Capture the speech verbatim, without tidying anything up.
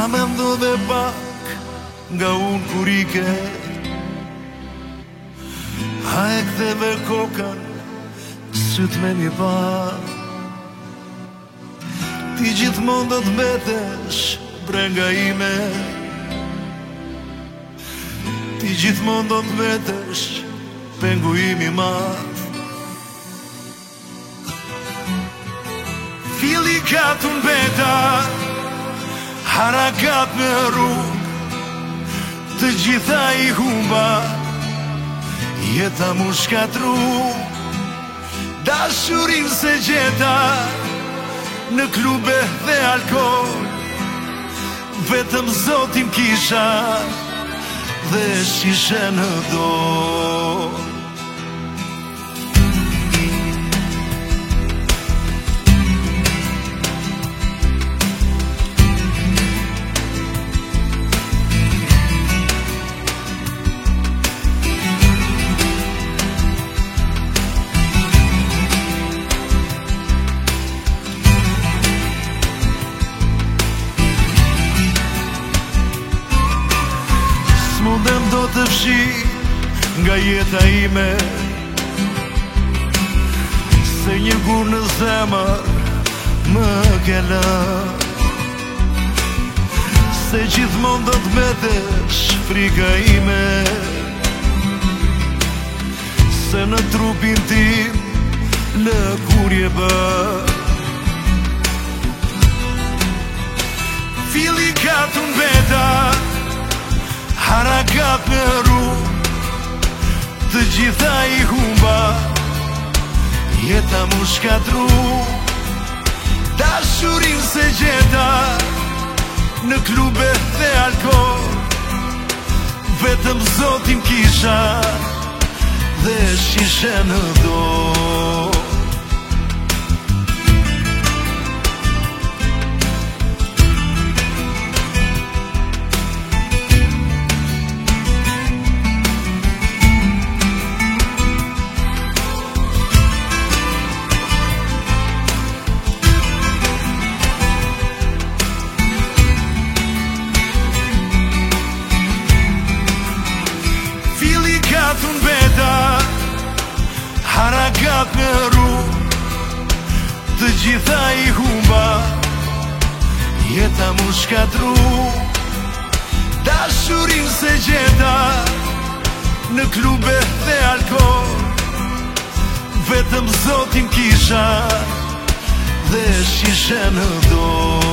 mendove pak nga unë kur i ke. A e ktheve kokën, syt me një pa. Ti gjithmonë do t'mbetesh brenga ime. Ti gjithmonë do t'mbetesh pengu im i madh. Fili ka t'u mbeta, harakat në rrug, të gjitha i humba, jeta mu shkatru. Dashurin se gjeta në klube dhe alkohol, vetëm zotin kisha dhe shishe në dorë. S'mundem do të fshi nga jeta ime, se një gur në zemër më ke lënë. Se gjithmonë do t'mbetesh frika ime, se në trupin tim lëkurje bën. Fili ka t'u mbeta, harakat në rrug, të gjitha i humba, jeta mu shkatru. Dashurin se gjeta në klube dhe alkohol, vetëm zotin kisha dhe shishe në dorë. T'u mbeta, harakat në rrug, të gjitha i humba, jeta mu shkatru. Dashurin se gjeta në klube dhe alkohol, vetëm zotin kisha dhe shishe në dorë.